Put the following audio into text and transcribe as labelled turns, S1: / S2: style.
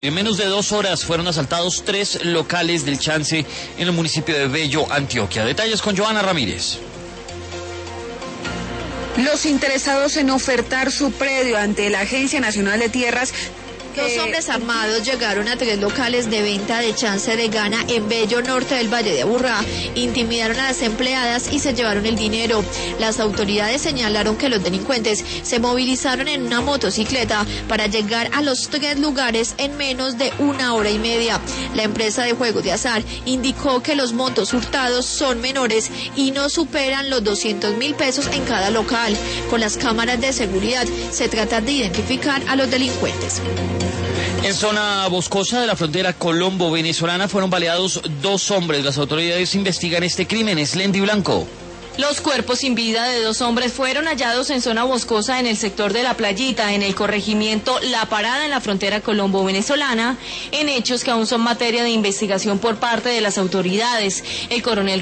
S1: En menos de 2 horas fueron asaltados 3 locales del Chance en el municipio de Bello, Antioquia. Detalles con Joana Ramírez.
S2: Los interesados en ofertar su predio ante la Agencia Nacional de Tierras.
S3: Dos hombres armados llegaron a 3 locales de venta de Chance de Gana en Bello, norte del Valle de Aburrá, intimidaron a las empleadas y se llevaron el dinero. Las autoridades señalaron que los delincuentes se movilizaron en una motocicleta para llegar a los 3 lugares en menos de 1 hora y media. La empresa de juegos de azar indicó que los montos hurtados son menores y no superan los 200.000 pesos en cada local. Con las cámaras de seguridad se trata de identificar a los delincuentes.
S1: En zona boscosa de la frontera colombo-venezolana fueron baleados 2 hombres. Las autoridades investigan este crimen. Eslendi Blanco.
S4: Los cuerpos sin vida de 2 hombres fueron hallados en zona boscosa en el sector de La Playita, en el corregimiento La Parada, en la frontera colombo-venezolana, en hechos que aún son materia de investigación por parte de las autoridades. El coronel